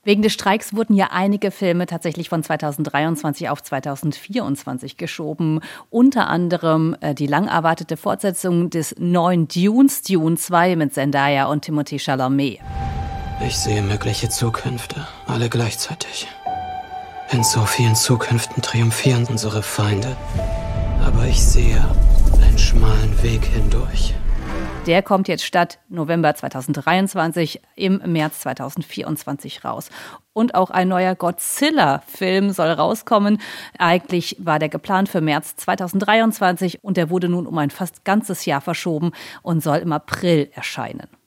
Wegen des Streiks wurden ja einige Filme tatsächlich von 2023 auf 2024 geschoben. Unter anderem die lang erwartete Fortsetzung des neuen Dunes, Dune 2 mit Zendaya und Timothée Chalamet. Ich sehe mögliche Zukünfte, alle gleichzeitig. In so vielen Zukünften triumphieren unsere Feinde. Aber ich sehe einen schmalen Weg hindurch. Der kommt jetzt statt November 2023 im März 2024 raus. Und auch ein neuer Godzilla-Film soll rauskommen. Eigentlich war der geplant für März 2023 und der wurde nun um ein fast ganzes Jahr verschoben und soll im April erscheinen.